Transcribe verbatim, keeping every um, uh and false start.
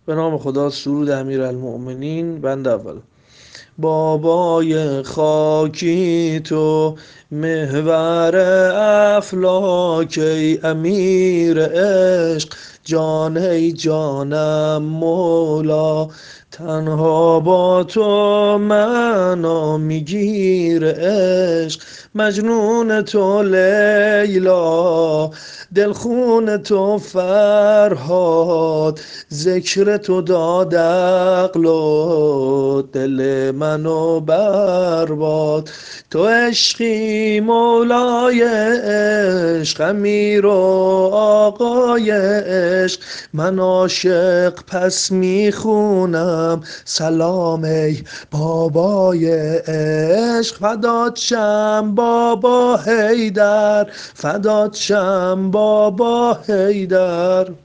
به نام خدا. سرود امیرالمؤمنین. بند اول. بابای خاکی تو، محور افلاک، ای امیر عشق، جان ای جانم مولا. تنها با تو معنا میگیر عشق، مجنون تو لیلا، دلخون تو فرهاد، ذکر تو داد عقل و دل منو برباد. تو عشقی مولای عشق، امیر و آقای عشق، من عاشق پس میخونم سلام ای بابای عشق. فدات شم بابا حیدر، فدات شم بابا حیدر.